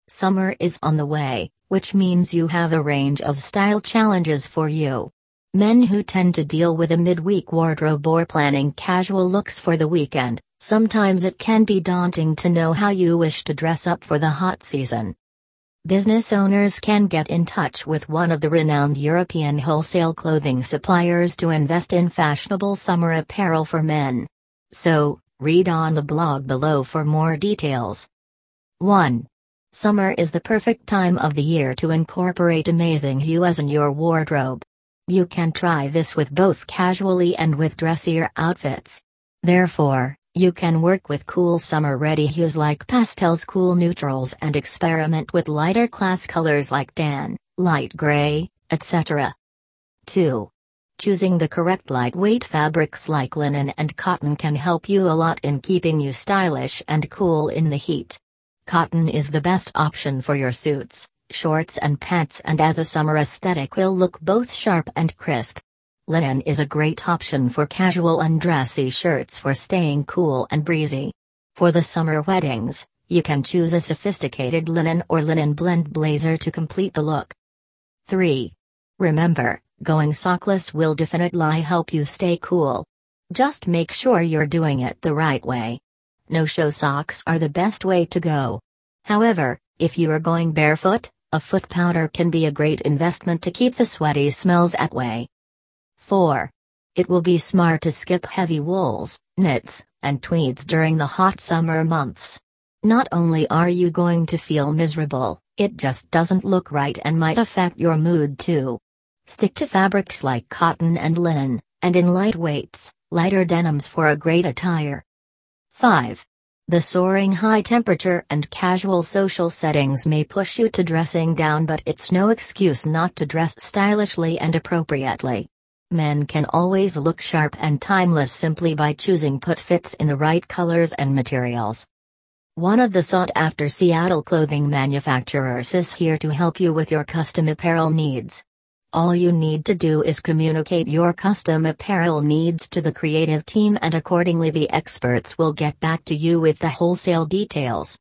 Summer is on the way, which means you have a range of style challenges for you. Men who tend to deal with a midweek wardrobe or planning casual looks for the weekend, sometimes it can be daunting to know how you wish to dress up for the hot season. Business owners can get in touch with one of the renowned European wholesale clothing suppliers to invest in fashionable summer apparel for men. So, read on the blog below for more details. 1. Summer is the perfect time of the year to incorporate amazing hues in your wardrobe. You can try this with both casually and with dressier outfits. Therefore, you can work with cool summer-ready hues like pastels, cool neutrals, and experiment with lighter class colors like tan, light gray, etc. 2. Choosing the correct lightweight fabrics like linen and cotton can help you a lot in keeping you stylish and cool in the heat. Cotton is the best option for your suits, shorts and pants, and as a summer aesthetic will look both sharp and crisp. Linen is a great option for casual and dressy shirts for staying cool and breezy. For the summer weddings, you can choose a sophisticated linen or linen blend blazer to complete the look. 3. Remember, going sockless will definitely help you stay cool. Just make sure you're doing it the right way. No-show socks are the best way to go. However, if you are going barefoot, a foot powder can be a great investment to keep the sweaty smells at bay. 4. It will be smart to skip heavy wools, knits, and tweeds during the hot summer months. Not only are you going to feel miserable, it just doesn't look right and might affect your mood too. Stick to fabrics like cotton and linen, and in lightweights, lighter denims for a great attire. 5. The soaring high temperature and casual social settings may push you to dressing down, but it's no excuse not to dress stylishly and appropriately. Men can always look sharp and timeless simply by choosing put fits in the right colors and materials. One of the sought-after Seattle clothing manufacturers is here to help you with your custom apparel needs. All you need to do is communicate your custom apparel needs to the creative team, and accordingly the experts will get back to you with the wholesale details.